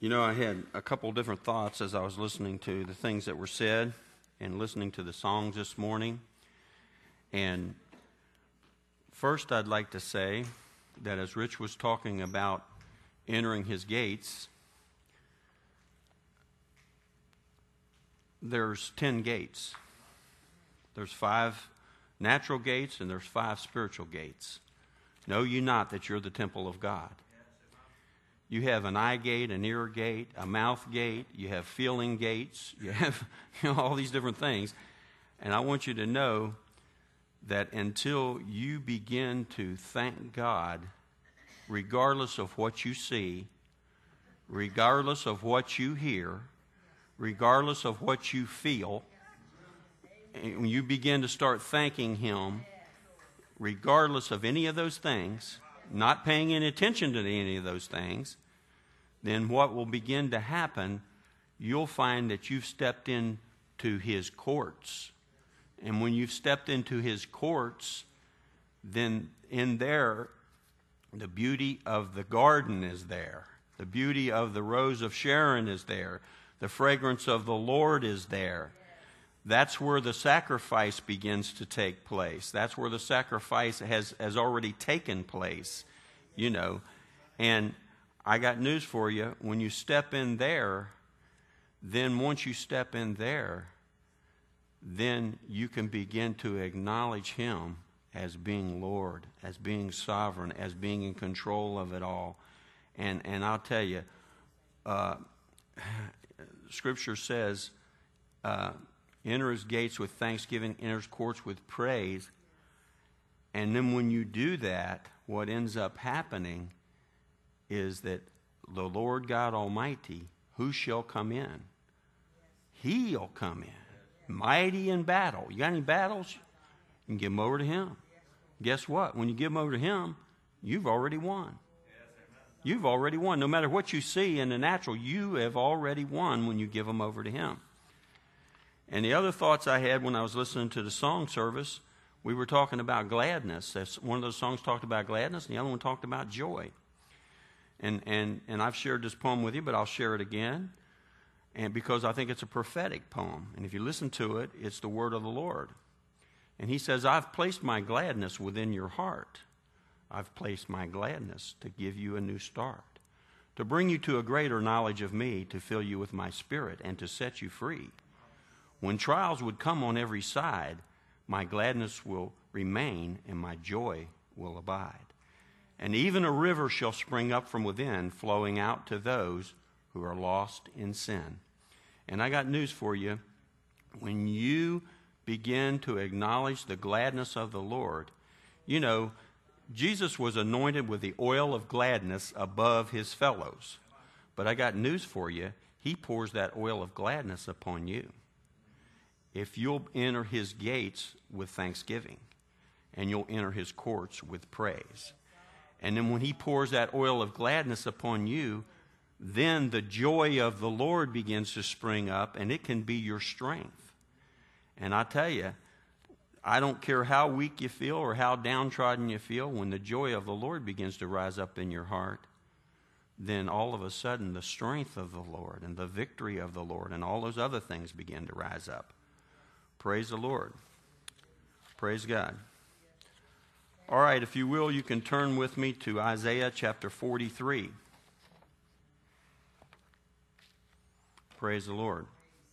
You know, I had a couple different thoughts as I was listening to the things that were said and listening to the songs this morning. And first, I'd like to say that as Rich was talking about entering his gates, there's 10 gates. There's 5 natural gates and there's 5 spiritual gates. Know you not that you're the temple of God. You have an eye gate, an ear gate, a mouth gate. You have feeling gates. You have all these different things. And I want you to know that until you begin to thank God, regardless of what you see, regardless of what you hear, regardless of what you feel, when you begin to start thanking Him, regardless of any of those things, not paying any attention to any of those things, then what will begin to happen, you'll find that you've stepped into His courts. And when you've stepped into His courts, then in there, the beauty of the garden is there. The beauty of the rose of Sharon is there. The fragrance of the Lord is there. That's where the sacrifice begins to take place. That's where the sacrifice has already taken place, you know. And I got news for you. When you step in there, then once you step in there, then you can begin to acknowledge Him as being Lord, as being sovereign, as being in control of it all. And I'll tell you, Scripture says, enter His gates with thanksgiving, enter His courts with praise. And then when you do that, what ends up happening is that the Lord God Almighty, who shall come in? He'll come in, mighty in battle. You got any battles? You can give them over to Him. Guess what? When you give them over to Him, you've already won. You've already won. No matter what you see in the natural, you have already won when you give them over to Him. And the other thoughts I had when I was listening to the song service, we were talking about gladness. That's one of those songs talked about gladness, and the other one talked about joy. And I've shared this poem with you, but I'll share it again, and because I think it's a prophetic poem. And if you listen to it, it's the word of the Lord. And He says, I've placed my gladness within your heart. I've placed my gladness to give you a new start, to bring you to a greater knowledge of me, to fill you with my spirit, and to set you free. When trials would come on every side, my gladness will remain and my joy will abide. And even a river shall spring up from within, flowing out to those who are lost in sin. And I got news for you. When you begin to acknowledge the gladness of the Lord, you know, Jesus was anointed with the oil of gladness above His fellows. But I got news for you. He pours that oil of gladness upon you. If you'll enter His gates with thanksgiving, and you'll enter His courts with praise. And then when He pours that oil of gladness upon you, then the joy of the Lord begins to spring up, and it can be your strength. And I tell you, I don't care how weak you feel or how downtrodden you feel, when the joy of the Lord begins to rise up in your heart, then all of a sudden the strength of the Lord and the victory of the Lord and all those other things begin to rise up. Praise the Lord. Praise God. All right, if you will, you can turn with me to Isaiah chapter 43. Praise the Lord.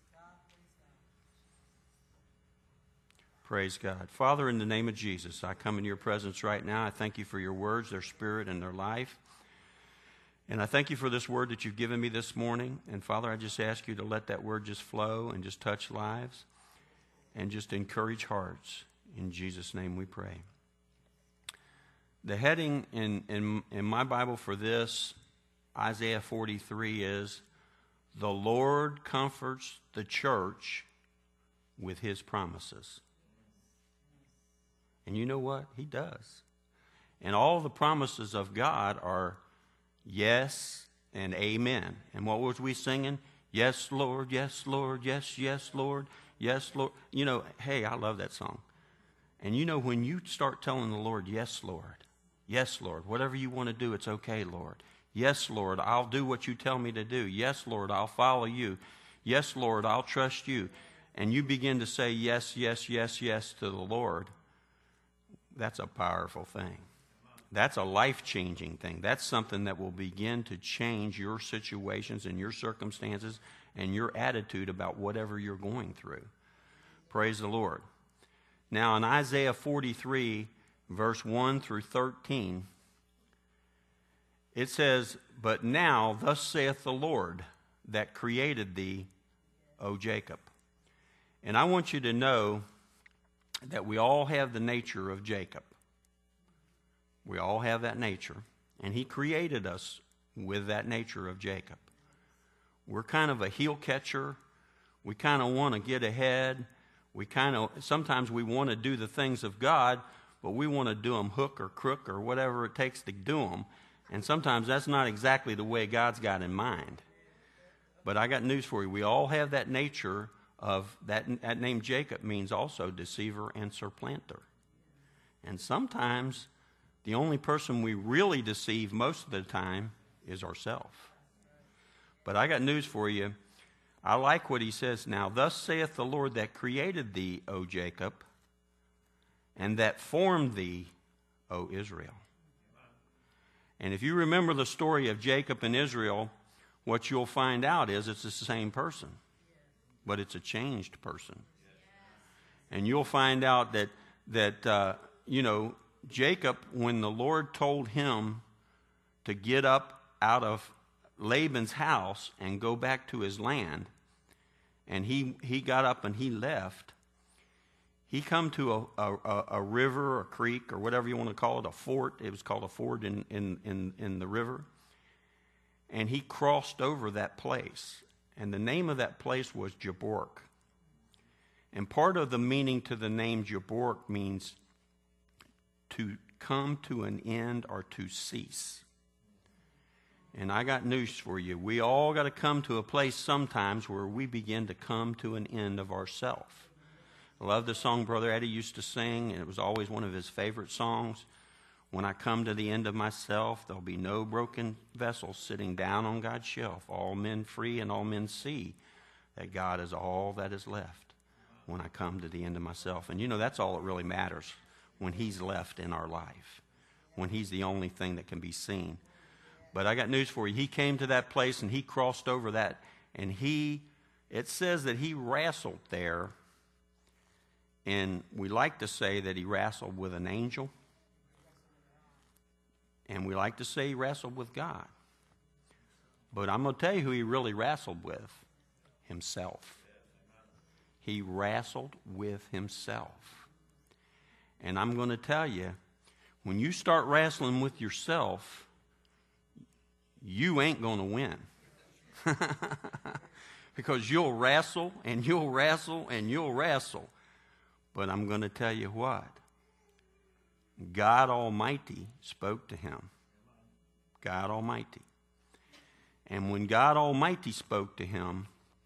Praise God. Father, in the name of Jesus, I come into your presence right now. I thank you for your words, their spirit, and their life. And I thank you for this word that you've given me this morning. And Father, I just ask you to let that word just flow and just touch lives and just encourage hearts. In Jesus' name we pray. The heading in my Bible for this, Isaiah 43, is, The Lord comforts the church with His promises. And you know what? He does. And all the promises of God are yes and amen. And what was we singing? Yes, Lord, yes, Lord, yes, yes, Lord, yes, Lord. You know, hey, I love that song. And you know, when you start telling the Lord, yes, Lord, whatever you want to do, it's okay, Lord. Yes, Lord, I'll do what you tell me to do. Yes, Lord, I'll follow you. Yes, Lord, I'll trust you. And you begin to say yes, yes, yes, yes to the Lord. That's a powerful thing. That's a life-changing thing. That's something that will begin to change your situations and your circumstances and your attitude about whatever you're going through. Praise the Lord. Now, in Isaiah 43, verse 1 through 13, it says, "But now, thus saith the Lord that created thee, O Jacob." And I want you to know that we all have the nature of Jacob. We all have that nature. And he created us with that nature of Jacob. We're kind of a heel catcher. We kind of want to get ahead. Sometimes we want to do the things of God, but we want to do them hook or crook or whatever it takes to do them. And sometimes that's not exactly the way God's got in mind. But I got news for you. We all have that nature of that name Jacob means also deceiver and supplanter. And sometimes the only person we really deceive most of the time is ourselves. But I got news for you. I like what he says now. "Thus saith the Lord that created thee, O Jacob, and that formed thee, O Israel." And if you remember the story of Jacob and Israel, what you'll find out is it's the same person, but it's a changed person. And you'll find out that Jacob, when the Lord told him to get up out of Laban's house and go back to his land, and he got up and he left, he come to a river, a creek, or whatever you want to call it, a fort. It was called a ford in the river. And he crossed over that place. And the name of that place was Jabbok. And part of the meaning to the name Jabbok means to come to an end or to cease. And I got news for you. We all got to come to a place sometimes where we begin to come to an end of ourselves. I love the song Brother Eddie used to sing, and it was always one of his favorite songs. "When I come to the end of myself, there'll be no broken vessel sitting down on God's shelf. All men free and all men see that God is all that is left when I come to the end of myself." And that's all that really matters, when he's left in our life, when he's the only thing that can be seen. But I got news for you. He came to that place and he crossed over that. And it says that he wrestled there. And we like to say that he wrestled with an angel. And we like to say he wrestled with God. But I'm going to tell you who he really wrestled with. Himself. He wrestled with himself. And I'm going to tell you, when you start wrestling with yourself, you ain't going to win. Because you'll wrestle and you'll wrestle and you'll wrestle. But I'm going to tell you what. God Almighty spoke to him. God Almighty. And when God Almighty spoke to him,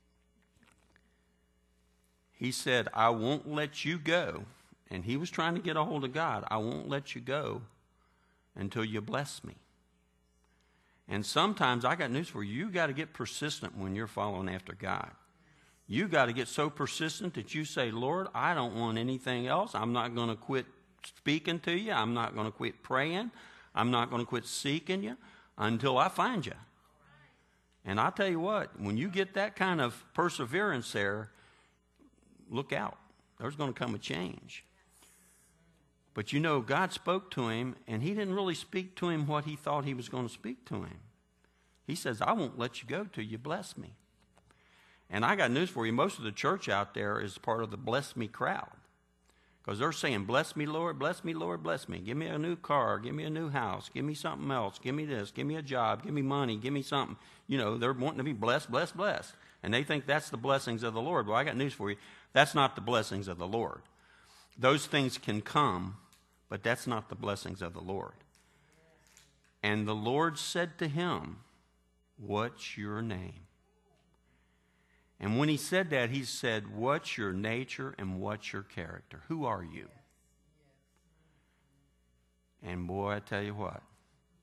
he said, "I won't let you go." And he was trying to get a hold of God. "I won't let you go until you bless me." And sometimes, I got news for you, you got to get persistent when you're following after God. You got to get so persistent that you say, "Lord, I don't want anything else. I'm not going to quit speaking to you. I'm not going to quit praying. I'm not going to quit seeking you until I find you." And I'll tell you what, when you get that kind of perseverance there, look out. There's going to come a change. But God spoke to him, and he didn't really speak to him what he thought he was going to speak to him. He says, "I won't let you go till you bless me." And I got news for you. Most of the church out there is part of the bless me crowd. Because they're saying, "Bless me, Lord, bless me, Lord, bless me. Give me a new car, give me a new house, give me something else, give me this, give me a job, give me money, give me something." They're wanting to be blessed, blessed, blessed. And they think that's the blessings of the Lord. Well, I got news for you. That's not the blessings of the Lord. Those things can come, but that's not the blessings of the Lord. And the Lord said to him, "What's your name?" And when he said that, he said, "What's your nature and what's your character? Who are you?" And boy, I tell you what,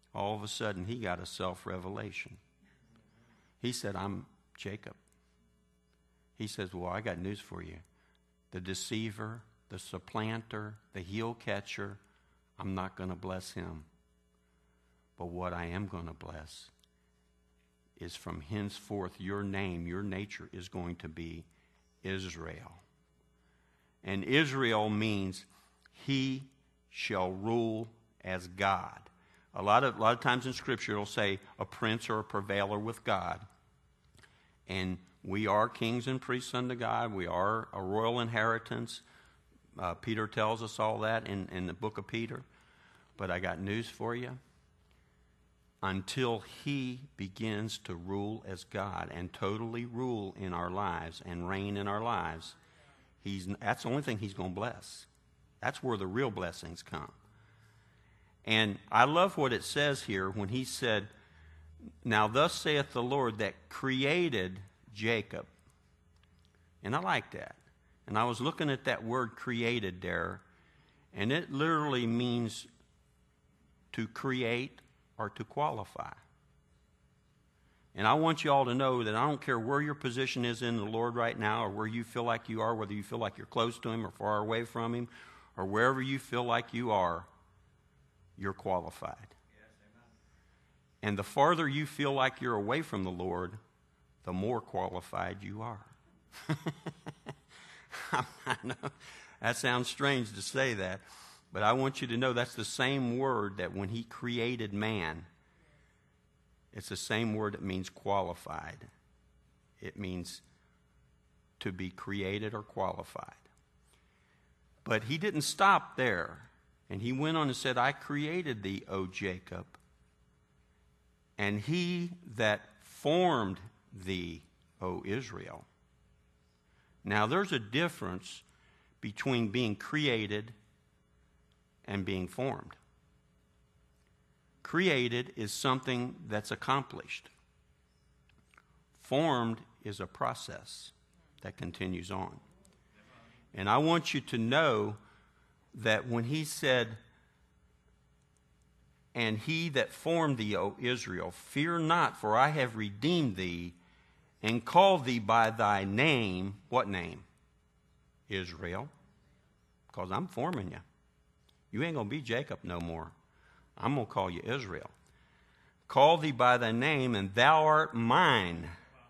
all of a sudden he got a self-revelation. He said, I'm Jacob. He says, well, I got news for you. The deceiver, the supplanter, the heel catcher, I'm not going to bless him. But what I am going to bless is from henceforth your name, your nature is going to be Israel. And Israel means he shall rule as God. A lot of times in Scripture it'll say a prince or a prevailer with God. And we are kings and priests unto God. We are a royal inheritance. Peter tells us all that in the book of Peter. But I got news for you. Until he begins to rule as God and totally rule in our lives and reign in our lives, that's the only thing he's going to bless. That's where the real blessings come. And I love what it says here when he said, now thus saith the Lord that created Jacob. And I like that. And I was looking at that word created there, and it literally means to create or to qualify. And I want you all to know that I don't care where your position is in the Lord right now, or where you feel like you are, whether you feel like you're close to him or far away from him, or wherever you feel like you are, you're qualified. Yes, amen. And the farther you feel like you're away from the Lord, the more qualified you are. I know that sounds strange to say that, but I want you to know that's the same word that when he created man, it's the same word that means qualified. It means to be created or qualified. But he didn't stop there. And he went on and said, I created thee, O Jacob, and he that formed thee, O Israel. Now there's a difference between being created and being formed. Created is something that's accomplished. Formed is a process that continues on. And I want you to know that when he said, and he that formed thee, O Israel, fear not, for I have redeemed thee, and called thee by thy name. What name? Israel. Because I'm forming you. You ain't going to be Jacob no more. I'm going to call you Israel. Call thee by thy name, and thou art mine.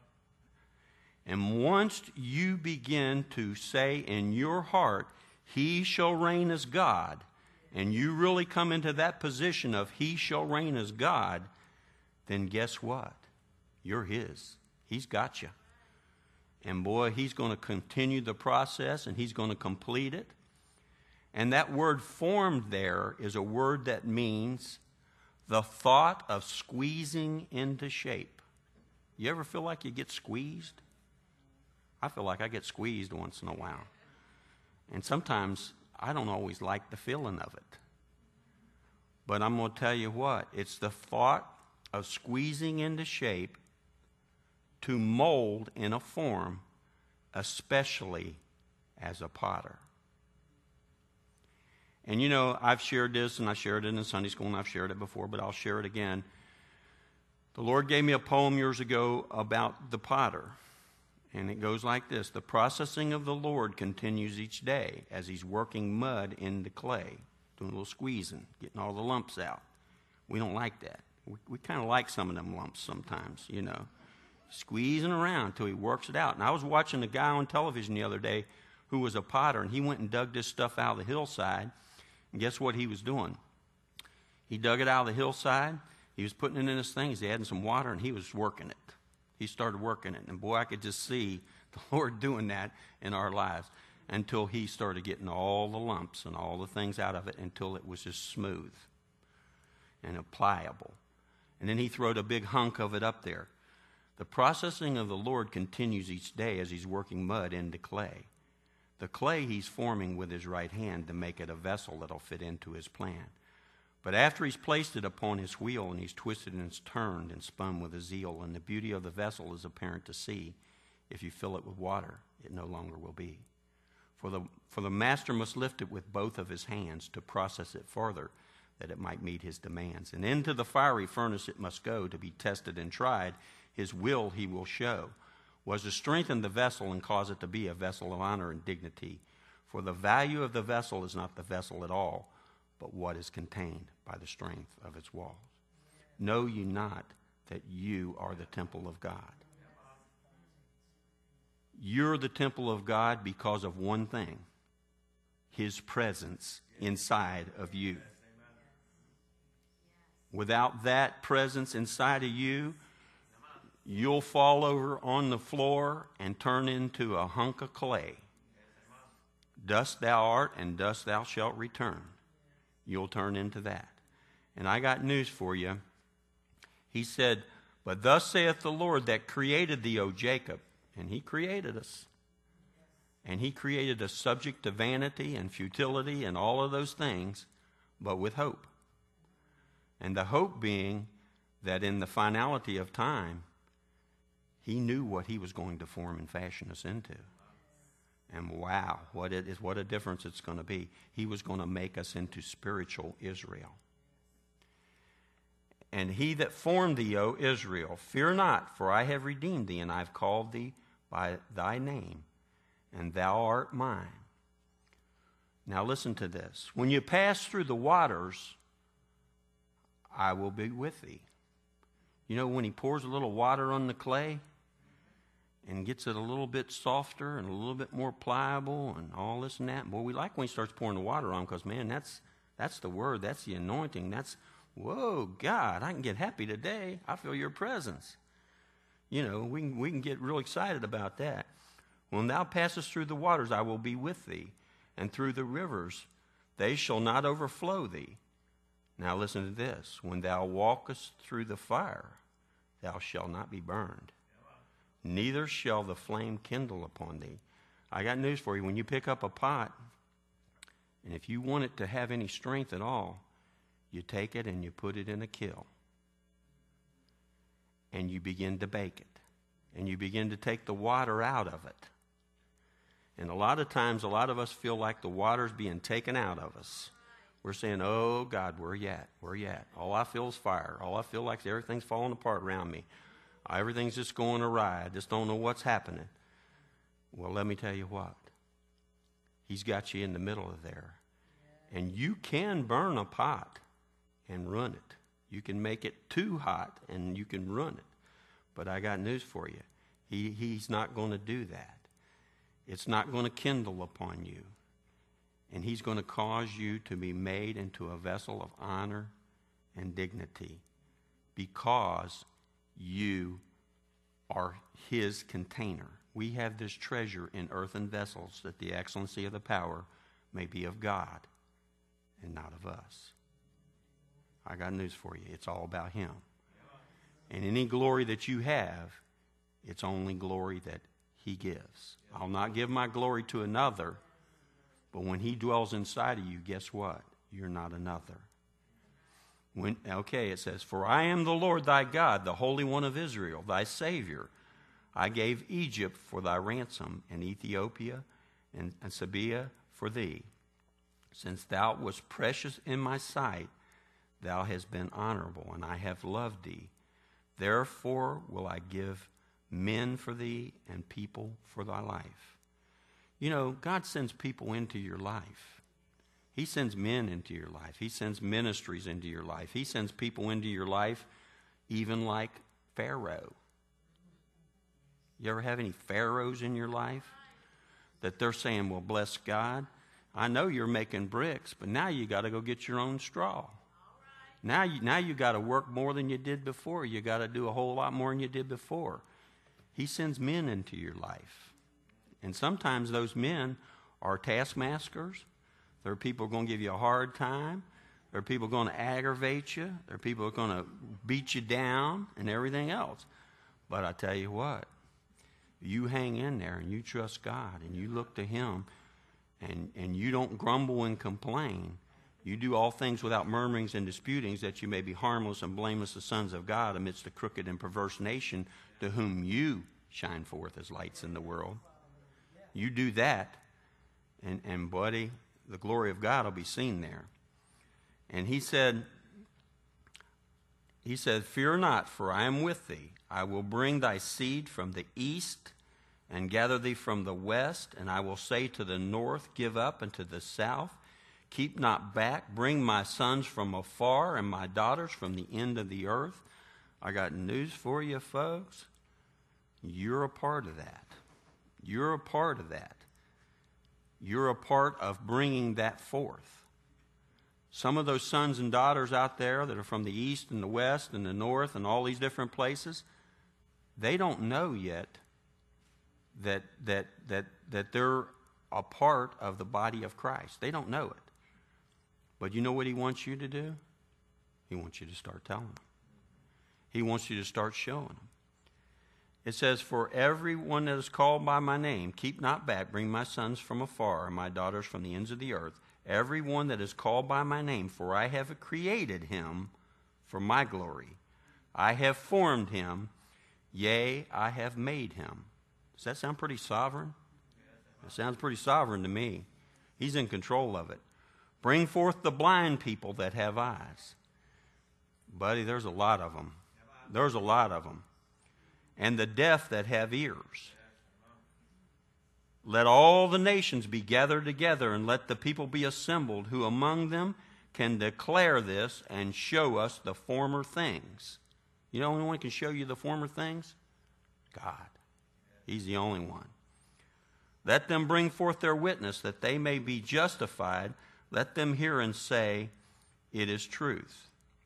And once you begin to say in your heart, he shall reign as God, and you really come into that position of he shall reign as God, then guess what? You're his. He's got you. And boy, he's going to continue the process, and he's going to complete it. And that word formed there is a word that means the thought of squeezing into shape. You ever feel like you get squeezed? I feel like I get squeezed once in a while. And sometimes I don't always like the feeling of it. But I'm going to tell you what, it's the thought of squeezing into shape to mold in a form, especially as a potter. And you know, I've shared this, and I shared it in Sunday school, and I've shared it before, but I'll share it again. The Lord gave me a poem years ago about the potter. And it goes like this. The processing of the Lord continues each day as he's working mud into clay, doing a little squeezing, getting all the lumps out. We don't like that. We kind of like some of them lumps sometimes, you know. Squeezing around until he works it out. And I was watching a guy on television the other day who was a potter, and he went and dug this stuff out of the hillside. And guess what he was doing? He dug it out of the hillside. He was putting it in his things. He adding some water, and he was working it. He started working it. And boy, I could just see the Lord doing that in our lives until he started getting all the lumps and all the things out of it until it was just smooth and pliable. And then he throwed a big hunk of it up there. The processing of the Lord continues each day as he's working mud into clay. The clay he's forming with his right hand to make it a vessel that'll fit into his plan. But after he's placed it upon his wheel and he's twisted and it's turned and spun with a zeal, and the beauty of the vessel is apparent to see, if you fill it with water, it no longer will be. For the master must lift it with both of his hands to process it further, that it might meet his demands. And into the fiery furnace it must go to be tested and tried. His will he will show, was to strengthen the vessel and cause it to be a vessel of honor and dignity. For the value of the vessel is not the vessel at all, but what is contained by the strength of its walls. Know ye not that you are the temple of God? You're the temple of God because of one thing: his presence inside of you. Without that presence inside of you, you'll fall over on the floor and turn into a hunk of clay. Dust thou art, and dust thou shalt return. You'll turn into that. And I got news for you. He said, but thus saith the Lord that created thee, O Jacob. And he created us. And he created us subject to vanity and futility and all of those things, but with hope. And the hope being that in the finality of time, he knew what he was going to form and fashion us into. And wow, what a difference it's going to be. He was going to make us into spiritual Israel. And he that formed thee, O Israel, fear not, for I have redeemed thee, and I have called thee by thy name, and thou art mine. Now listen to this. When you pass through the waters, I will be with thee. You know, when he pours a little water on the clay and gets it a little bit softer and a little bit more pliable and all this and that. Boy, we like when he starts pouring the water on, because, man, that's the word. That's the anointing. That's, whoa, God, I can get happy today. I feel your presence. You know, we can get real excited about that. When thou passest through the waters, I will be with thee, and through the rivers, they shall not overflow thee. Now listen to this. When thou walkest through the fire, thou shalt not be burned, neither shall the flame kindle upon thee. I got news for you. When you pick up a pot, and if you want it to have any strength at all, you take it and you put it in a kiln. And you begin to bake it. And you begin to take the water out of it. And a lot of times, a lot of us feel like the water's being taken out of us. We're saying, oh, God, where you at? Where you at? All I feel is fire. All I feel like is everything's falling apart around me. Everything's just going awry. I just don't know what's happening. Well, let me tell you what. He's got you in the middle of there. And you can burn a pot and run it. You can make it too hot and you can run it. But I got news for you. He's not going to do that. It's not going to kindle upon you. And he's going to cause you to be made into a vessel of honor and dignity, because you are his container. We have this treasure in earthen vessels, that the excellency of the power may be of God and not of us. I got news for you. It's all about him. And any glory that you have, it's only glory that he gives. I'll not give my glory to another, but when he dwells inside of you, guess what? You're not another. It says, for I am the Lord thy God, the Holy One of Israel, thy Savior. I gave Egypt for thy ransom, and Ethiopia and Sabia for thee. Since thou wast precious in my sight, thou hast been honorable, and I have loved thee. Therefore will I give men for thee, and people for thy life. You know, God sends people into your life. He sends men into your life. He sends ministries into your life. He sends people into your life, even like Pharaoh. You ever have any Pharaohs in your life that they're saying, well, bless God, I know you're making bricks, but now you got to go get your own straw. Now you got to work more than you did before. You got to do a whole lot more than you did before. He sends men into your life. And sometimes those men are taskmasters. There are people who are going to give you a hard time. There are people going to aggravate you. There are people who are going to beat you down and everything else. But I tell you what, you hang in there and you trust God and you look to him, and you don't grumble and complain. You do all things without murmurings and disputings, that you may be harmless and blameless, the sons of God, amidst a crooked and perverse nation, to whom you shine forth as lights in the world. You do that, and buddy, the glory of God will be seen there. And he said, "Fear not, for I am with thee. I will bring thy seed from the east and gather thee from the west, and I will say to the north, give up, and to the south, keep not back. Bring my sons from afar and my daughters from the end of the earth." I got news for you, folks. You're a part of that. You're a part of that. You're a part of bringing that forth. Some of those sons and daughters out there that are from the east and the west and the north and all these different places, they don't know yet that they're a part of the body of Christ. They don't know it. But you know what he wants you to do? He wants you to start telling them. He wants you to start showing them. It says, "For everyone that is called by my name, keep not back, bring my sons from afar, and my daughters from the ends of the earth. Everyone that is called by my name, for I have created him for my glory. I have formed him, yea, I have made him." Does that sound pretty sovereign? It sounds pretty sovereign to me. He's in control of it. "Bring forth the blind people that have eyes." Buddy, there's a lot of them. There's a lot of them. "And the deaf that have ears. Let all the nations be gathered together, and let the people be assembled, who among them can declare this and show us the former things." You know the only one who can show you the former things? God. He's the only one. "Let them bring forth their witness, that they may be justified. Let them hear and say, it is truth.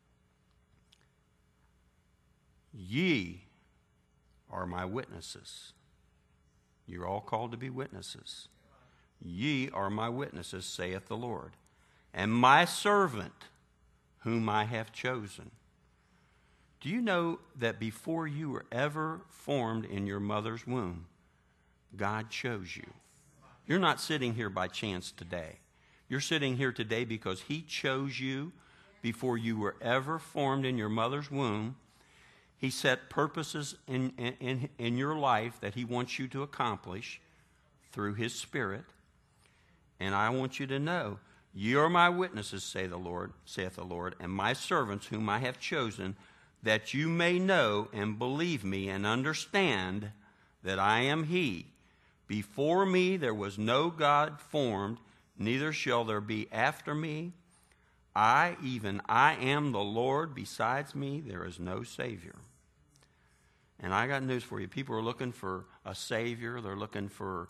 Ye are my witnesses." You're all called to be witnesses. "Ye are my witnesses, saith the Lord, and my servant whom I have chosen." Do you know that before you were ever formed in your mother's womb, God chose you? You're not sitting here by chance today. You're sitting here today because he chose you before you were ever formed in your mother's womb. He set purposes in your life that he wants you to accomplish through his Spirit. And I want you to know, "Ye are my witnesses, saith the Lord, and my servants whom I have chosen, that you may know and believe me and understand that I am he. Before me there was no God formed, neither shall there be after me. I, even I am the Lord. Besides me there is no Savior." And I got news for you. People are looking for a Savior. They're looking for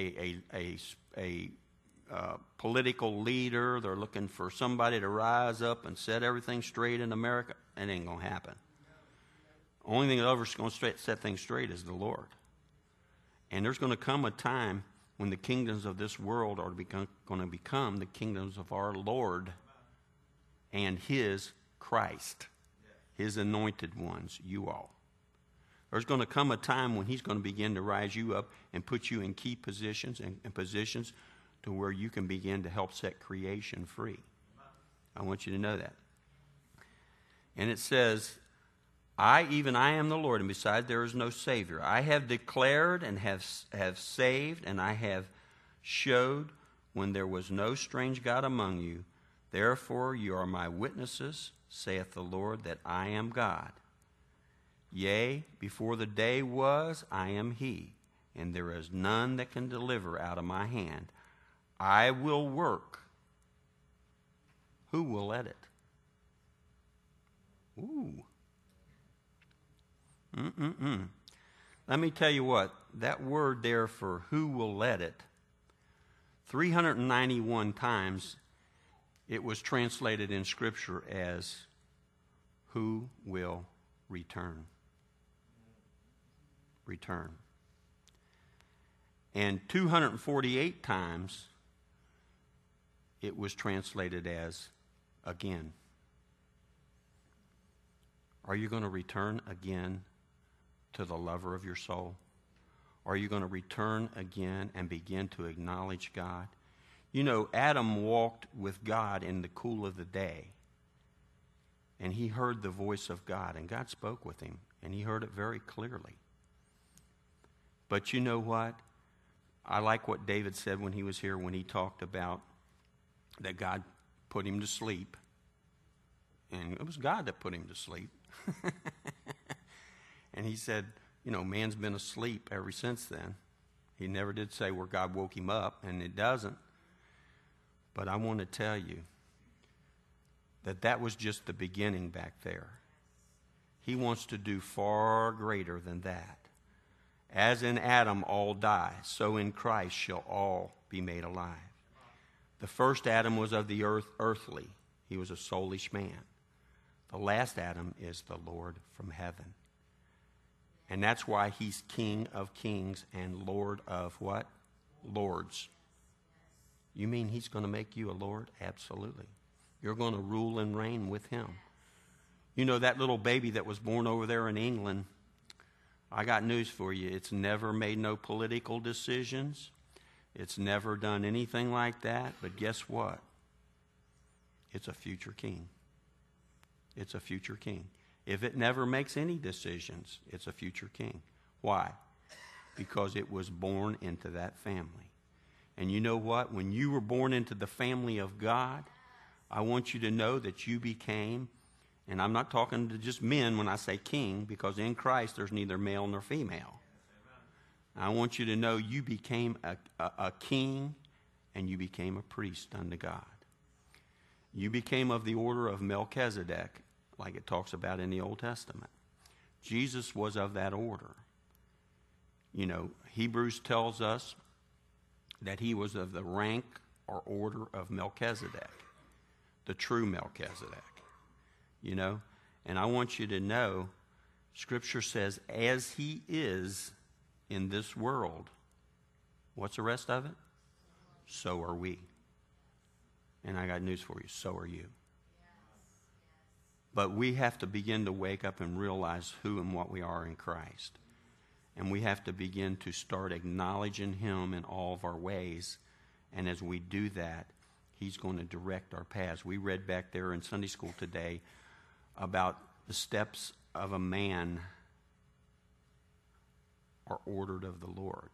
a political leader. They're looking for somebody to rise up and set everything straight in America. It ain't going to happen. Only thing that's going to set things straight is the Lord. And there's going to come a time when the kingdoms of this world are going to become the kingdoms of our Lord and his Christ, his anointed ones, you all. There's going to come a time when he's going to begin to rise you up and put you in key positions and positions to where you can begin to help set creation free. I want you to know that. And it says, I, even I am the Lord, and beside there is no Savior. I have declared and have saved, and I have showed when there was no strange God among you. Therefore you are my witnesses, saith the Lord, that I am God. Yea, before the day was, I am he, and there is none that can deliver out of my hand. I will work. Who will let it? Ooh. Let me tell you what, that word there for who will let it, 391 times it was translated in Scripture as who will return. Return. And 248 times it was translated as again. Are you going to return again to the lover of your soul? Are you going to return again and begin to acknowledge God? You know, Adam walked with God in the cool of the day, and he heard the voice of God, and God spoke with him, and he heard it very clearly. But you know what? I like what David said when he was here, when he talked about that God put him to sleep And it was God that put him to sleep. And he said, man's been asleep ever since then. He never did say where God woke him up, and it doesn't. But I want to tell you that was just the beginning back there. He wants to do far greater than that. As in Adam all die, so in Christ shall all be made alive. The first Adam was of the earth, earthly. He was a soulish man. The last Adam is the Lord from heaven. And that's why he's King of kings and Lord of what? Lords. You mean he's going to make you a Lord? Absolutely. You're going to rule and reign with him. That little baby that was born over there in England, I got news for you. It's never made no political decisions. It's never done anything like that. But guess what? It's a future king. It's a future king. If it never makes any decisions, it's a future king. Why? Because it was born into that family. And you know what? When you were born into the family of God, I want you to know that you became, and I'm not talking to just men when I say king, because in Christ there's neither male nor female. I want you to know you became a king and you became a priest unto God. You became of the order of Melchizedek, like it talks about in the Old Testament. Jesus was of that order. Hebrews tells us that he was of the rank or order of Melchizedek, the true Melchizedek. And I want you to know, Scripture says, as he is in this world, what's the rest of it? So are we. And I got news for you, so are you. But we have to begin to wake up and realize who and what we are in Christ. And we have to begin to start acknowledging him in all of our ways. And as we do that, he's going to direct our paths. We read back there in Sunday school today about the steps of a man are ordered of the Lord.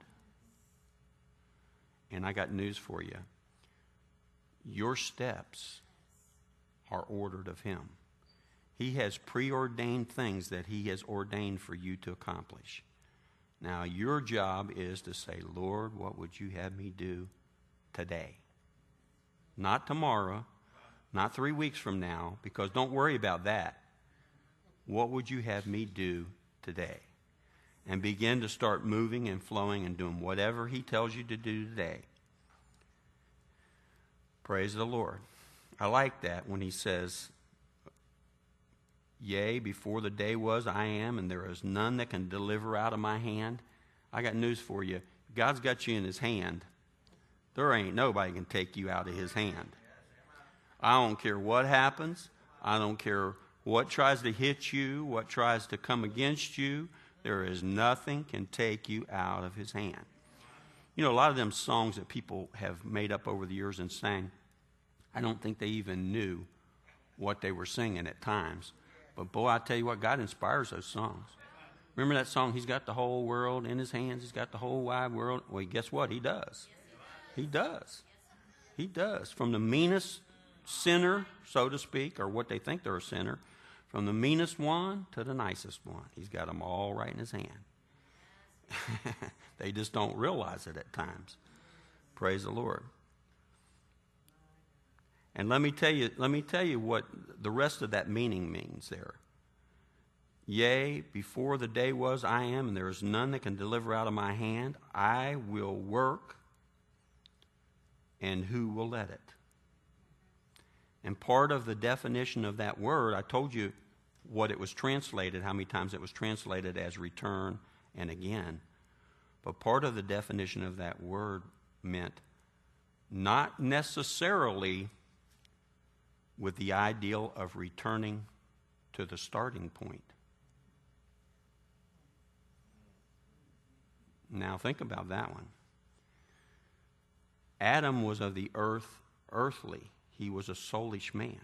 And I got news for you. Your steps are ordered of him. He has preordained things that he has ordained for you to accomplish. Now, your job is to say, Lord, what would you have me do today? Not tomorrow, not 3 weeks from now, because don't worry about that. What would you have me do today? And begin to start moving and flowing and doing whatever he tells you to do today. Praise the Lord. I like that when he says, yea, before the day was, I am, and there is none that can deliver out of my hand. I got news for you. God's got you in his hand. There ain't nobody can take you out of his hand. I don't care what happens. I don't care what tries to hit you, what tries to come against you. There is nothing can take you out of his hand. A lot of them songs that people have made up over the years and sang, I don't think they even knew what they were singing at times. But boy, I tell you what, God inspires those songs. Remember that song, he's got the whole world in his hands, he's got the whole wide world? Well, guess what? He does. He does. He does. From the meanest sinner, so to speak, or what they think they're a sinner, from the meanest one to the nicest one, he's got them all right in his hand. They just don't realize it at times. Praise the Lord. And let me tell you what the rest of that meaning means there. Yea, before the day was, I am, and there is none that can deliver out of my hand. I will work, and who will let it? And part of the definition of that word, I told you what it was translated, how many times it was translated as return and again. But part of the definition of that word meant not necessarily with the ideal of returning to the starting point. Now think about that one. Adam was of the earth, earthly. He was a soulish man.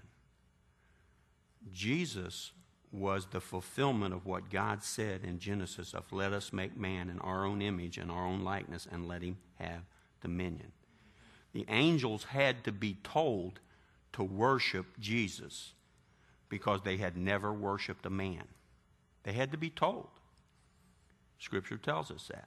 Jesus was the fulfillment of what God said in Genesis of let us make man in our own image and our own likeness and let him have dominion. The angels had to be told to worship Jesus because they had never worshiped a man. They had to be told. Scripture tells us that.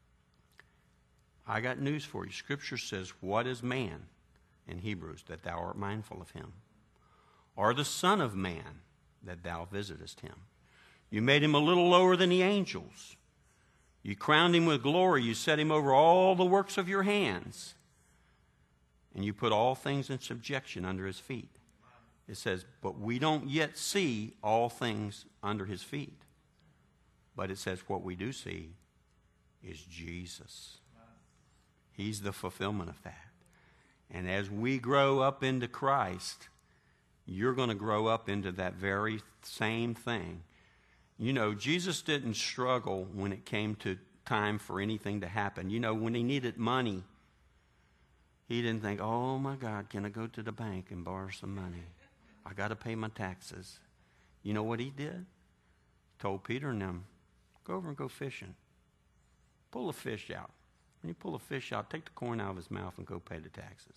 I got news for you. Scripture says, what is man in Hebrews, that thou art mindful of him? Or the Son of Man, that thou visitest him? You made him a little lower than the angels. You crowned him with glory. You set him over all the works of your hands. And you put all things in subjection under his feet. It says, but we don't yet see all things under his feet. But it says what we do see is Jesus. He's the fulfillment of that. And as we grow up into Christ, you're going to grow up into that very same thing. You know, Jesus didn't struggle when it came to time for anything to happen. You know, when he needed money, he didn't think, oh my God, can I go to the bank and borrow some money? I got to pay my taxes. You know what he did? Told Peter and them, go over and go fishing. Pull a fish out. When you pull a fish out, take the coin out of his mouth and go pay the taxes.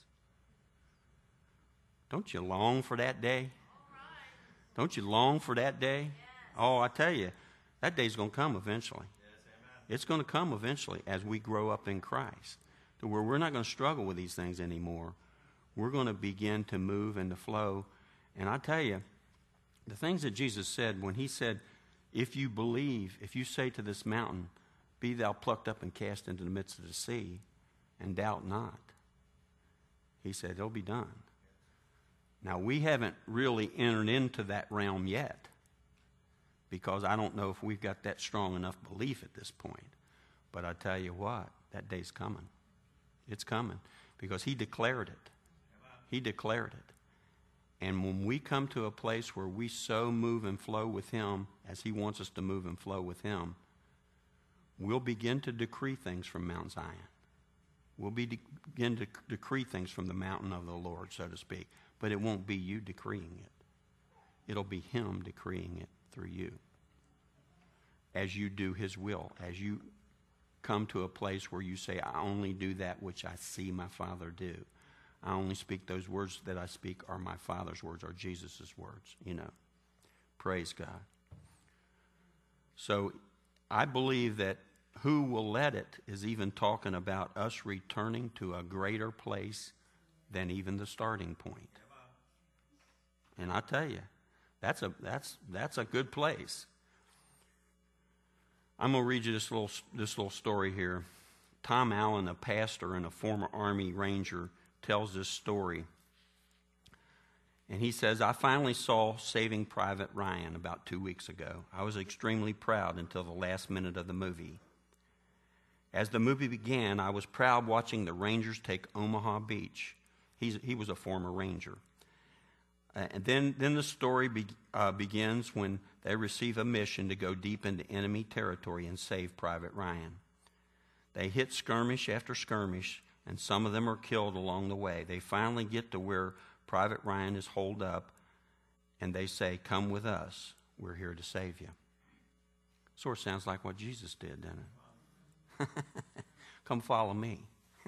Don't you long for that day? Don't you long for that day? Yes. Oh, I tell you, that day's going to come eventually. Yes, it's going to come eventually as we grow up in Christ, to where we're not going to struggle with these things anymore. We're going to begin to move and to flow. And I tell you, the things that Jesus said when he said, if you believe, if you say to this mountain, be thou plucked up and cast into the midst of the sea, and doubt not. He said, it'll be done. Now, we haven't really entered into that realm yet, because I don't know if we've got that strong enough belief at this point. But I tell you what, that day's coming. It's coming, because he declared it. He declared it. And when we come to a place where we so move and flow with him as he wants us to move and flow with him, we'll begin to decree things from Mount Zion. We'll begin to decree things from the mountain of the Lord, so to speak. But it won't be you decreeing it. It'll be him decreeing it through you. As you do his will, as you come to a place where you say, I only do that which I see my Father do. I only speak those words that I speak are my Father's words, are Jesus' words, you know. Praise God. So I believe that who will let it is even talking about us returning to a greater place than even the starting point. And I tell you, that's a good place. I'm going to read you this little story here. Tom Allen, a pastor and a former Army Ranger, tells this story. And he says, I finally saw Saving Private Ryan about 2 weeks ago. I was extremely proud until the last minute of the movie. As the movie began, I was proud watching the Rangers take Omaha Beach. He was a former Ranger. And then the story begins when they receive a mission to go deep into enemy territory and save Private Ryan. They hit skirmish after skirmish, and some of them are killed along the way. They finally get to where Private Ryan is holed up, and they say, come with us. We're here to save you. Sort of sounds like what Jesus did, doesn't it? Come follow me.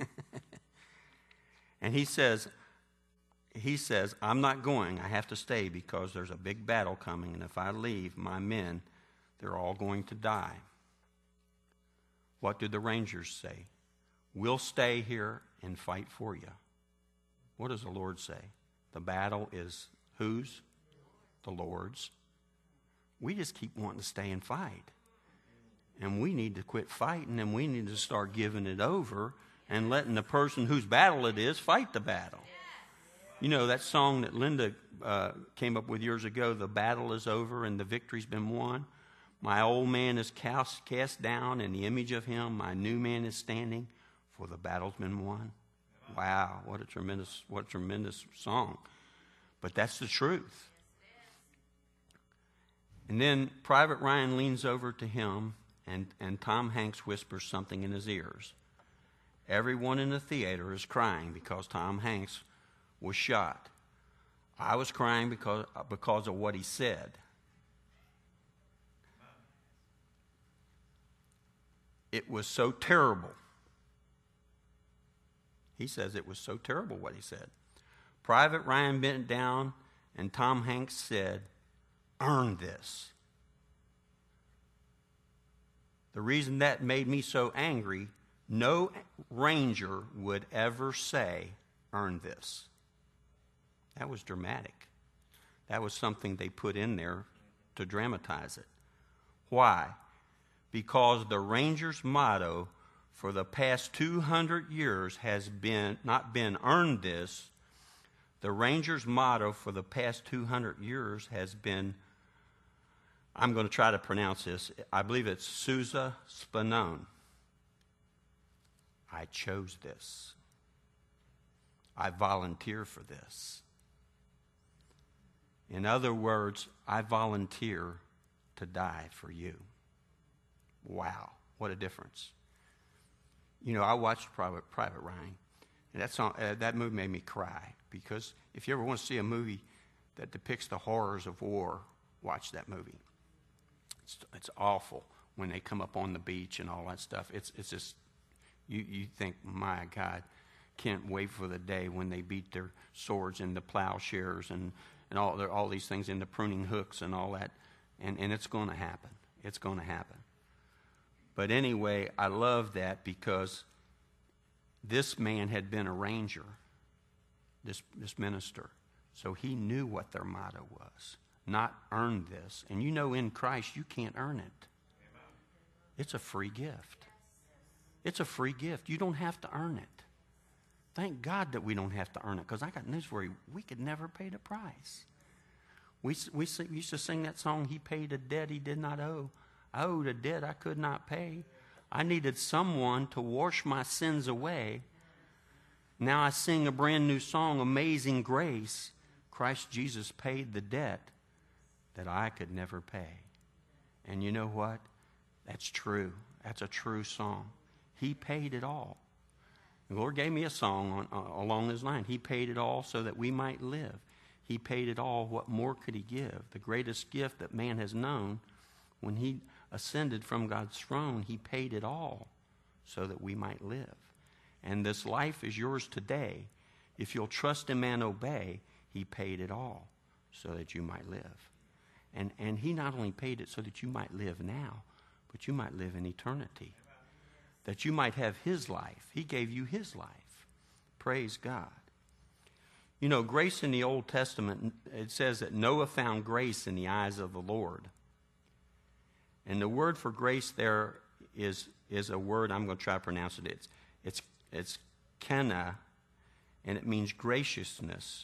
And he says, I'm not going. I have to stay because there's a big battle coming, and if I leave, my men, they're all going to die. What do the Rangers say? We'll stay here and fight for you. What does the Lord say? The battle is whose? The Lord's. We just keep wanting to stay and fight. And we need to quit fighting, and we need to start giving it over and letting the person whose battle it is fight the battle. You know, that song that Linda came up with years ago, the battle is over and the victory's been won. My old man is cast down, and the image of him, my new man is standing, for the battle's been won. Wow, what a tremendous song. But that's the truth. And then Private Ryan leans over to him, and Tom Hanks whispers something in his ears. Everyone in the theater is crying because Tom Hanks was shot. I was crying because of what he said. It was so terrible. He says it was so terrible what he said. Private Ryan bent down, and Tom Hanks said, earn this. The reason that made me so angry, no ranger would ever say, earn this. That was dramatic. That was something they put in there to dramatize it. Why? Because the Rangers' motto for the past 200 years has not been earn this. The Rangers' motto for the past 200 years has been, I'm going to try to pronounce this, I believe it's Sousa Spanon. I chose this. I volunteer for this. In other words, I volunteer to die for you. Wow, what a difference. You know, I watched Private Ryan, and that movie made me cry, because if you ever want to see a movie that depicts the horrors of war, watch that movie. It's awful when they come up on the beach and all that stuff. It's just, you think, my God, can't wait for the day when they beat their swords into plowshares and all these things into pruning hooks and all that. And it's going to happen. It's going to happen. But anyway, I love that because this man had been a ranger, this minister. So he knew what their motto was. Not earn this. And you know, in Christ, you can't earn it. It's a free gift. It's a free gift. You don't have to earn it. Thank God that we don't have to earn it, because I got news for you. We could never pay the price. We used to sing that song, He paid a debt he did not owe. I owed a debt I could not pay. I needed someone to wash my sins away. Now I sing a brand new song, Amazing Grace. Christ Jesus paid the debt that I could never pay. And you know what? That's true. That's a true song. He paid it all. The Lord gave me a song along this line. He paid it all so that we might live. He paid it all. What more could he give? The greatest gift that man has known, when he ascended from God's throne, he paid it all so that we might live. And this life is yours today. If you'll trust him and obey, he paid it all so that you might live. And he not only paid it so that you might live now, but you might live in eternity. That you might have his life. He gave you his life. Praise God. You know, grace in the Old Testament, it says that Noah found grace in the eyes of the Lord. And the word for grace there is a word, I'm going to try to pronounce it. It's kena, and it means graciousness,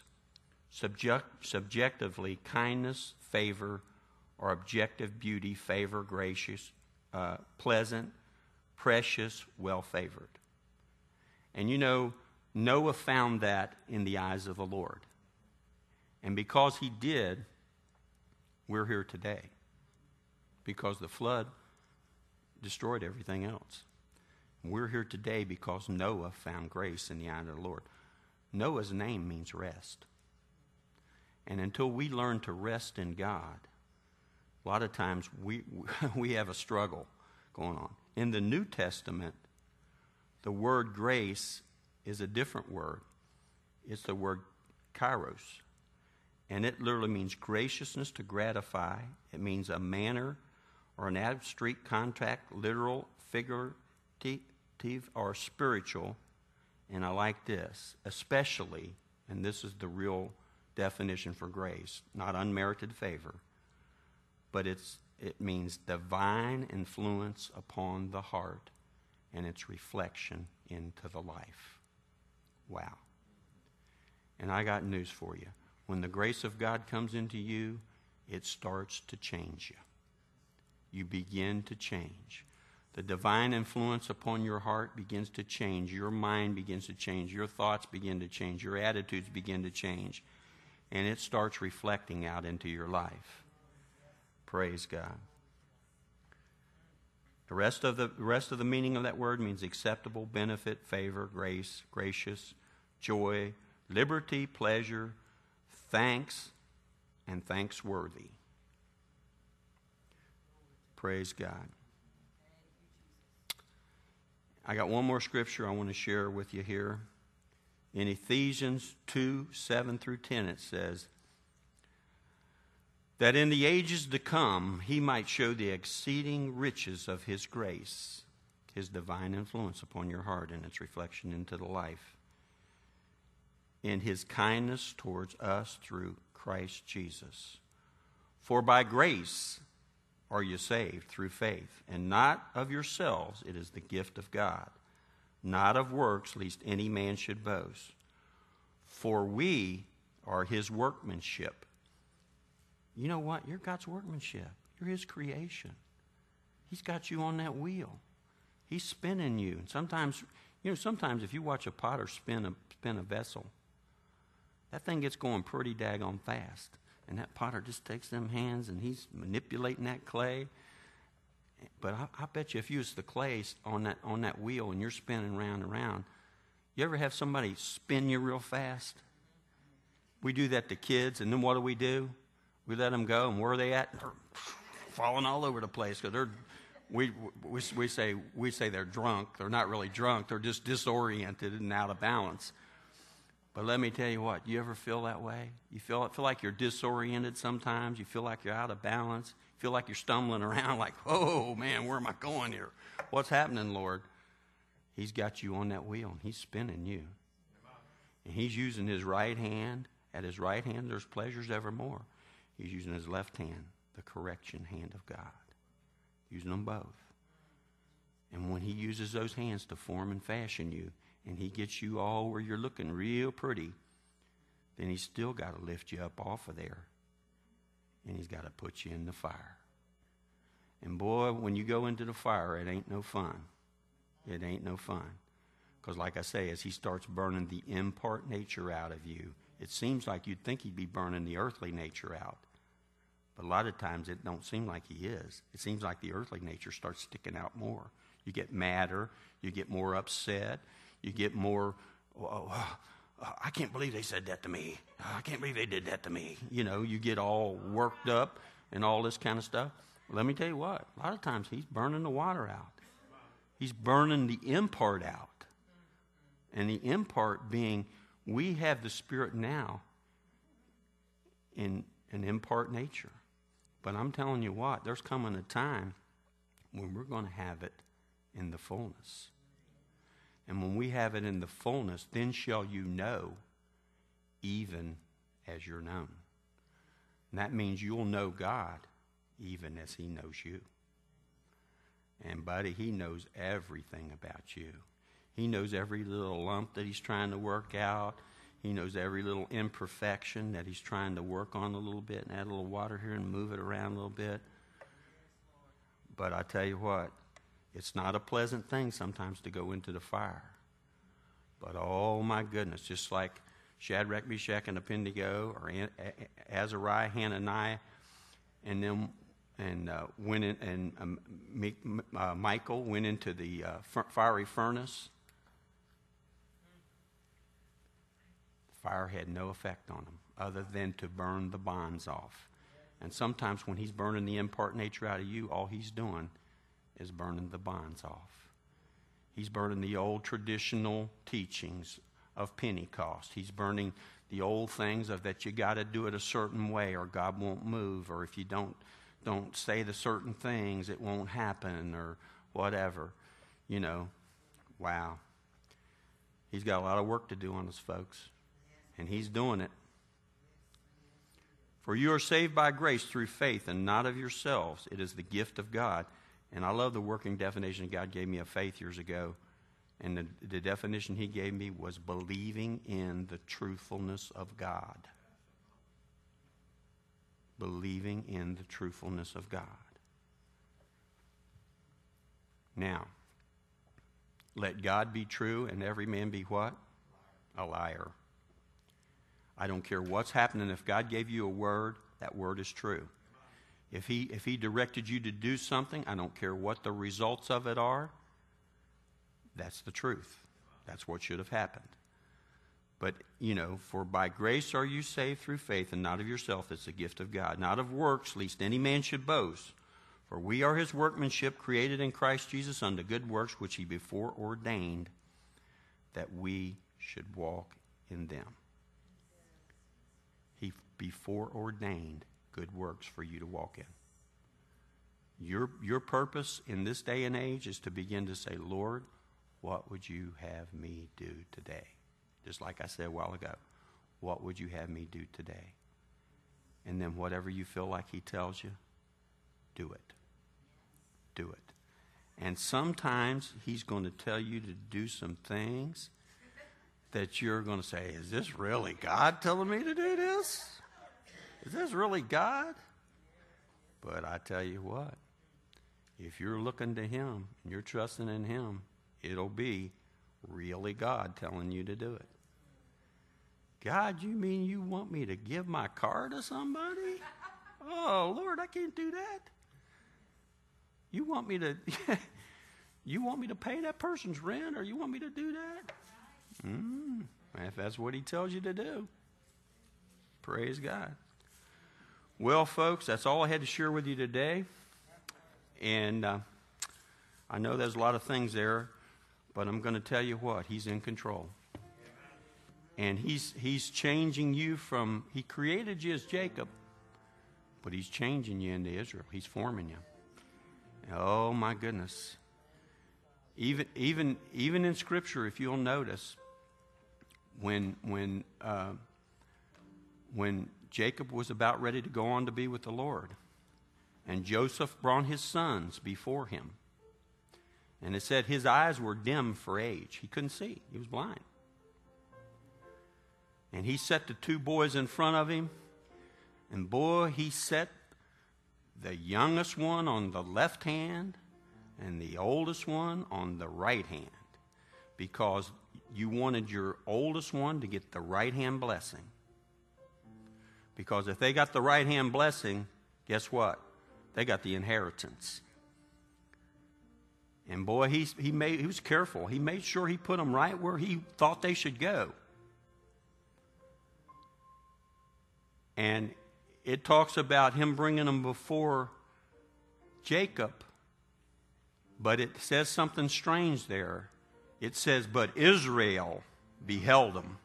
subjectively kindness, favor, or objective beauty, favor, gracious, pleasant, precious, well-favored. And you know, Noah found that in the eyes of the Lord. And because he did, we're here today. Because the flood destroyed everything else. We're here today because Noah found grace in the eye of the Lord. Noah's name means rest. And until we learn to rest in God, a lot of times we have a struggle going on. In the New Testament, the word grace is a different word. It's the word kairos. And it literally means graciousness to gratify. It means a manner or an abstract contact, literal, figurative, or spiritual. And I like this, especially, and this is the real definition for grace, not unmerited favor, but it means divine influence upon the heart and its reflection into the life. Wow. And I got news for you. When the grace of God comes into you, it starts to change you. You begin to change. The divine influence upon your heart begins to change. Your mind begins to change. Your thoughts begin to change. Your attitudes begin to change. And it starts reflecting out into your life. Praise God. The rest of the meaning of that word means acceptable, benefit, favor, grace, gracious, joy, liberty, pleasure, thanks, and thanksworthy. Praise God. I got one more scripture I want to share with you here. In Ephesians 2:7-10, it says, that in the ages to come he might show the exceeding riches of his grace, his divine influence upon your heart and its reflection into the life, in his kindness towards us through Christ Jesus. For by grace are you saved through faith, and not of yourselves, it is the gift of God, not of works, lest any man should boast. For we are his workmanship. You know what? You're God's workmanship. You're his creation. He's got you on that wheel. He's spinning you. And sometimes if you watch a potter spin a vessel, that thing gets going pretty daggone fast. And that potter just takes them hands and he's manipulating that clay. But I bet you if you was the clay on that wheel and you're spinning round and round, you ever have somebody spin you real fast? We do that to kids, and then what do? We let them go, and where are they at? They're falling all over the place because we say they're drunk. They're not really drunk. They're just disoriented and out of balance. But let me tell you what, you ever feel that way? You feel like you're disoriented sometimes. You feel like you're out of balance. You feel like you're stumbling around like, whoa, man, where am I going here? What's happening, Lord? He's got you on that wheel, and he's spinning you. And he's using his right hand. At his right hand, there's pleasures evermore. He's using his left hand, the correction hand of God. Using them both. And when he uses those hands to form and fashion you, and he gets you all where you're looking real pretty, then he's still got to lift you up off of there. And he's got to put you in the fire. And boy, when you go into the fire, it ain't no fun. It ain't no fun. Because like I say, as he starts burning the impart nature out of you, it seems like you'd think he'd be burning the earthly nature out. But a lot of times it don't seem like he is. It seems like the earthly nature starts sticking out more. You get madder. You get more upset. You get more, I can't believe they said that to me. I can't believe they did that to me. You know, you get all worked up and all this kind of stuff. Let me tell you what, a lot of times he's burning the water out. He's burning the impart out. And the impart being, we have the Spirit now in an impart nature. But I'm telling you what, there's coming a time when we're going to have it in the fullness. And when we have it in the fullness, then shall you know even as you're known. And that means you'll know God even as he knows you. And buddy, he knows everything about you. He knows every little lump that he's trying to work out. He knows every little imperfection that he's trying to work on a little bit and add a little water here and move it around a little bit. But I tell you what, it's not a pleasant thing sometimes to go into the fire. But oh my goodness, just like Shadrach, Meshach, and Abednego, or Azariah, Hananiah, and them, and Michael went into the fiery furnace. The fire had no effect on them other than to burn the bonds off. And sometimes when he's burning the impart nature out of you, all he's doing is burning the bonds off. He's burning the old traditional teachings of Pentecost. He's burning the old things of that you got to do it a certain way or God won't move, or if you don't say the certain things, it won't happen, or whatever. You know, wow. He's got a lot of work to do on us, folks. And he's doing it. For you are saved by grace through faith, and not of yourselves. It is the gift of God. And I love the working definition God gave me of faith years ago. And the definition he gave me was believing in the truthfulness of God. Believing in the truthfulness of God. Now, let God be true and every man be what? A liar. I don't care what's happening. If God gave you a word, that word is true. If he directed you to do something, I don't care what the results of it are, that's the truth. That's what should have happened. But, you know, for by grace are you saved through faith, and not of yourself. It's a gift of God. Not of works, lest any man should boast. For we are his workmanship, created in Christ Jesus unto good works, which he before ordained that we should walk in them. He before ordained good works for you to walk in. Your purpose in this day and age is to begin to say, Lord, what would you have me do today? Just like I said a while ago, what would you have me do today? And then whatever you feel like he tells you, do it. Do it. And sometimes he's going to tell you to do some things that you're going to say, is this really God telling me to do this? Is this really God? But I tell you what, if you're looking to him and you're trusting in him, it'll be really God telling you to do it. God, you mean you want me to give my car to somebody? Oh, Lord, I can't do that. You want me to pay that person's rent, or you want me to do that? If that's what he tells you to do, praise God. Well, folks, that's all I had to share with you today. And I know there's a lot of things there, but I'm going to tell you what, he's in control. And he's changing you from, he created you as Jacob, but he's changing you into Israel. He's forming you. Oh, my goodness. Even in Scripture, if you'll notice, when Jacob was about ready to go on to be with the Lord, and Joseph brought his sons before him, and it said his eyes were dim for age. He couldn't see. He was blind. And he set the two boys in front of him, and boy, he set the youngest one on the left hand and the oldest one on the right hand, because you wanted your oldest one to get the right hand blessing. Because if they got the right hand blessing, guess what? They got the inheritance. And boy, he was careful. He made sure he put them right where he thought they should go. And it talks about him bringing them before Jacob, but it says something strange there. It says, but Israel beheld him.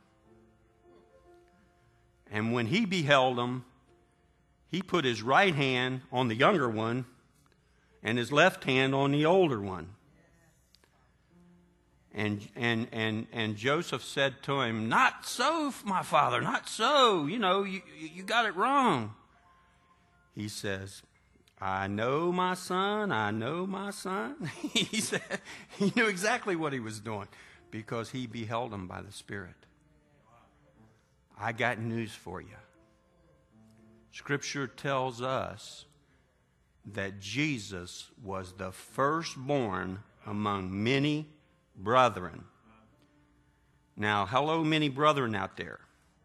And when he beheld him, he put his right hand on the younger one and his left hand on the older one. And Joseph said to him, not so, my father, not so. You know, you got it wrong. He says, I know my son, I know my son. He said, he knew exactly what he was doing because he beheld him by the Spirit. I got news for you. Scripture tells us that Jesus was the firstborn among many brethren. Now, hello, many brethren out there.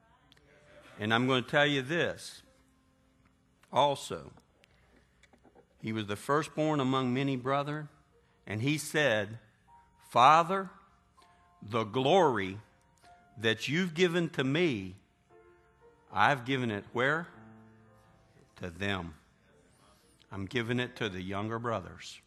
And I'm going to tell you this also. He was the firstborn among many brethren, and he said, Father, the glory that you've given to me, I've given it where? To them. I'm giving it to the younger brothers.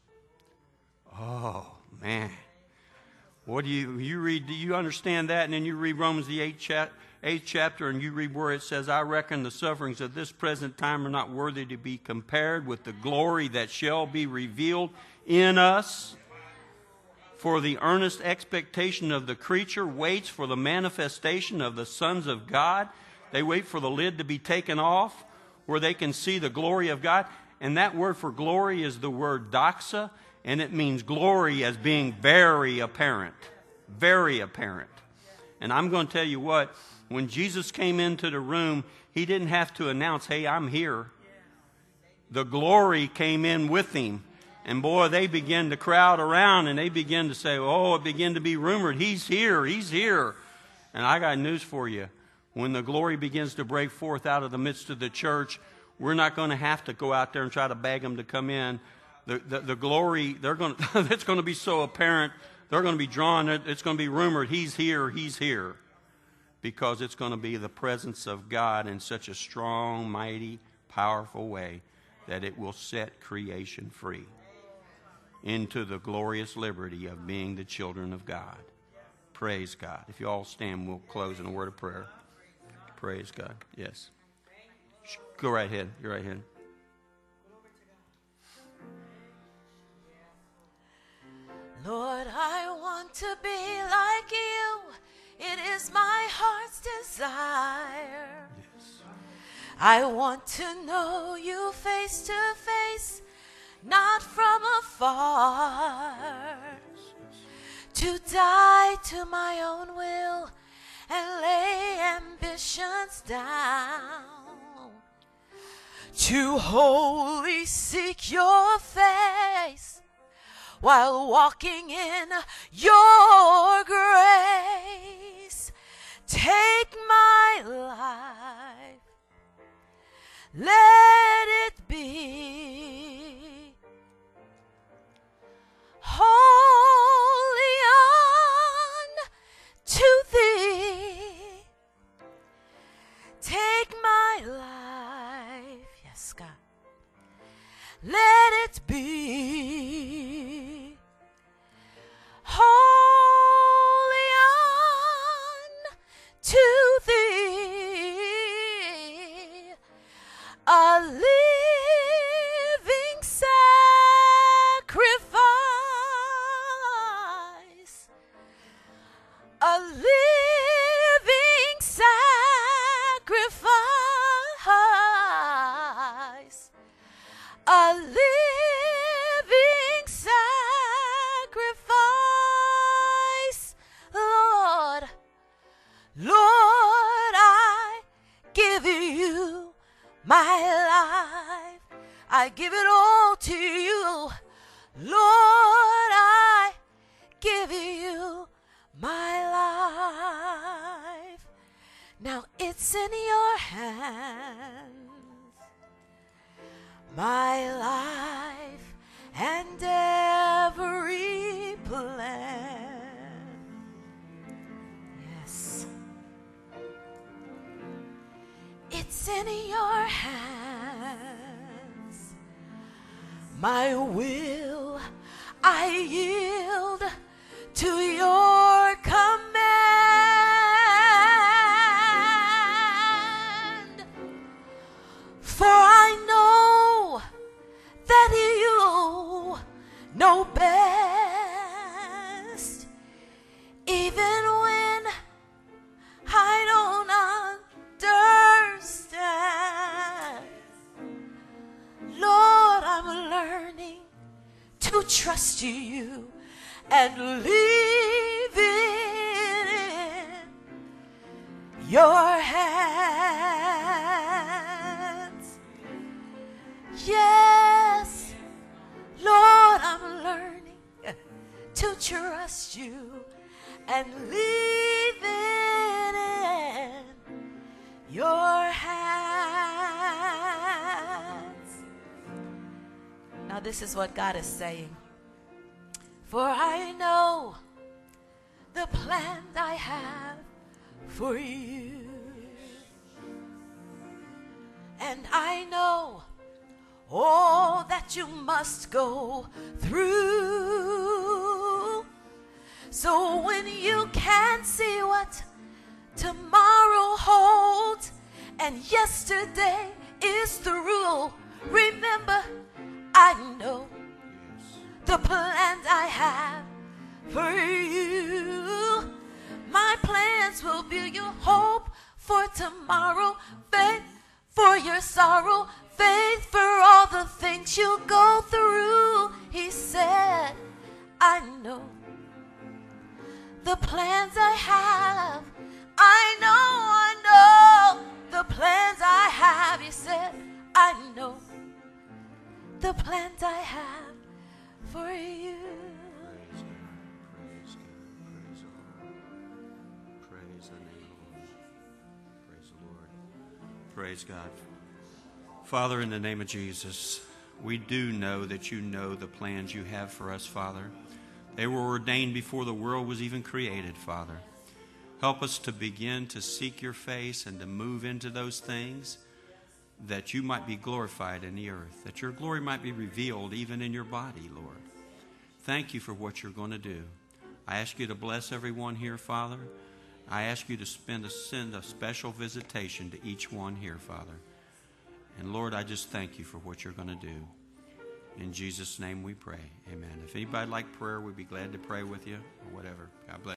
Oh, man. What do you read? Do you understand that? And then you read Romans the 8th chapter, and you read where it says, I reckon the sufferings of this present time are not worthy to be compared with the glory that shall be revealed in us. For the earnest expectation of the creature waits for the manifestation of the sons of God. They wait for the lid to be taken off where they can see the glory of God. And that word for glory is the word doxa, and it means glory as being very apparent. Very apparent. And I'm going to tell you what, when Jesus came into the room, he didn't have to announce, hey, I'm here. The glory came in with him. And boy, they began to crowd around, and they began to say, oh, it began to be rumored, he's here, he's here. And I got news for you. When the glory begins to break forth out of the midst of the church, we're not going to have to go out there and try to beg them to come in. The glory, it's going to be so apparent. They're going to be drawn. It's going to be rumored, he's here, he's here. Because it's going to be the presence of God in such a strong, mighty, powerful way that it will set creation free into the glorious liberty of being the children of God. Praise God. If you all stand, we'll close in a word of prayer. Praise God. Yes. Go right ahead. Go right ahead. Lord, I want to be like you. It is my heart's desire. Yes. I want to know you face to face, not from afar. To die to my own will and lay ambitions down. To wholly seek your face while walking in your grace. Take my life, let it be wholly unto thee. Take my life, yes, God, let it be wholly unto thee, a living sacrifice, a living sacrifice, a living sacrifice. Lord, Lord, I give you my life. I give it all to you. Lord, I give you my life. Now it's in your hands, my life and every plan. Yes, it's in your hands. My will I yield to your command, for I know that you know best, even when I don't understand. Lord, I'm learning to trust you and leave it in your hands. Yes, Lord, I'm learning to trust you and leave it in your hands. Now this is what God is saying. For I know the plan I have for you. And I know all that you must go through. So when you can't see what tomorrow holds and yesterday is through, remember, I know the plans I have for you. My plans will be your hope for tomorrow, faith for your sorrow, faith for all the things you go through. He said, I know the plans I have. I know the plans I have. He said, I know the plans I have for you. Praise God, praise God, praise the Lord. Praise the name of the Lord. Praise the Lord. Praise God. Father, in the name of Jesus, we do know that you know the plans you have for us, Father. They were ordained before the world was even created, Father. Help us to begin to seek your face and to move into those things, that you might be glorified in the earth, that your glory might be revealed even in your body, Lord. Thank you for what you're going to do. I ask you to bless everyone here, Father. I ask you to send a special visitation to each one here, Father. And Lord, I just thank you for what you're going to do. In Jesus' name we pray. Amen. If anybody'd like prayer, we'd be glad to pray with you or whatever. God bless.